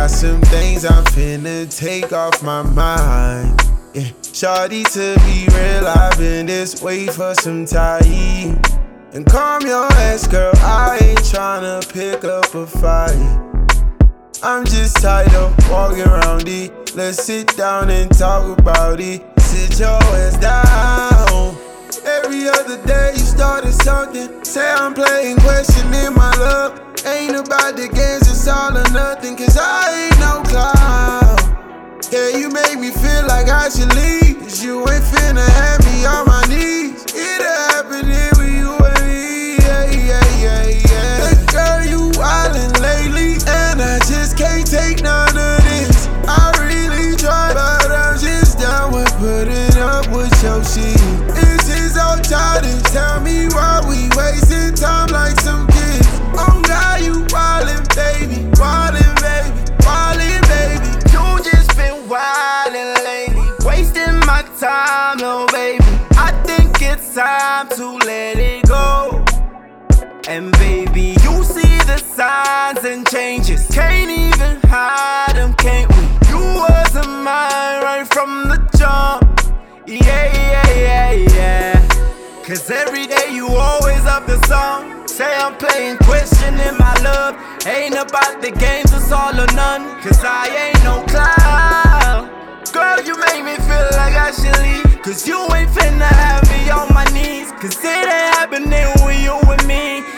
got some things I'm finna take off my mind. Yeah, shawty, to be real, I've been this way for some time. And calm your ass, girl, I ain't tryna pick up a fight. I'm just tired of walking around it. Let's sit down and talk about it. Sit your ass down. Every other day you started something. Say I'm playing, questioning my love. Ain't about the games, it's all or nothing. Cause I ain't no clown. Yeah, you make me feel like I should leave. Cause you ain't finna have me on my knees. It happening with you and me. Yeah, yeah, yeah, yeah. But girl, you wildin' lately. And I just can't take none of this. I really try, but I'm just down with putting up with your shit. This is all childish. Tell me why we wasting time like some kids. Oh God, you wildin', baby. Wildin', baby. Wildin', baby. You just been wildin' lately, wasting my time, oh baby. I think it's time to let it go. And baby, you see the signs and changes. Can't even hide them, can't we? You wasn't mine right from the jump. Yeah, yeah, yeah, yeah. Cause every day you always up the song. Say I'm playing, questioning my love. Ain't about the games, it's all or none. Cause I ain't no clown. Girl, you make me feel like I should leave. Cause you ain't finna have me on my knees. Cause it ain't happening with you and me.